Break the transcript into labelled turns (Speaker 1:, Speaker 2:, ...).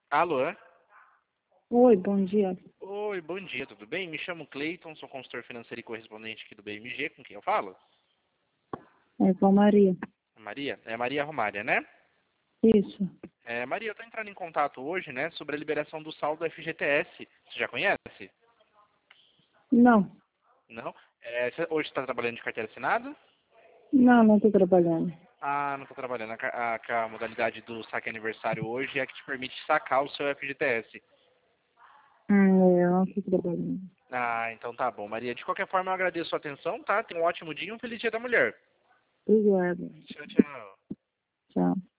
Speaker 1: Alô?
Speaker 2: Oi, bom dia.
Speaker 1: Oi, bom dia, tudo bem? Me chamo Cleiton, sou consultor financeiro e correspondente aqui do BMG, com quem eu falo?
Speaker 2: É com a Maria.
Speaker 1: Maria? É Maria Romária, né?
Speaker 2: Isso.
Speaker 1: Maria, eu tô entrando em contato hoje, né, sobre a liberação do saldo do FGTS. Você já conhece?
Speaker 2: Não,
Speaker 1: Não? Hoje você está trabalhando de carteira assinada?
Speaker 2: não estou trabalhando.
Speaker 1: Ah, não está trabalhando. A modalidade do saque aniversário hoje é a que te permite sacar o seu FGTS.
Speaker 2: Eu não estou trabalhando.
Speaker 1: Ah, então tá bom, Maria. De qualquer forma, eu agradeço a sua atenção, tá? Tenha um ótimo dia e um feliz dia da mulher.
Speaker 2: Obrigada.
Speaker 1: Tchau, tchau.
Speaker 2: Tchau.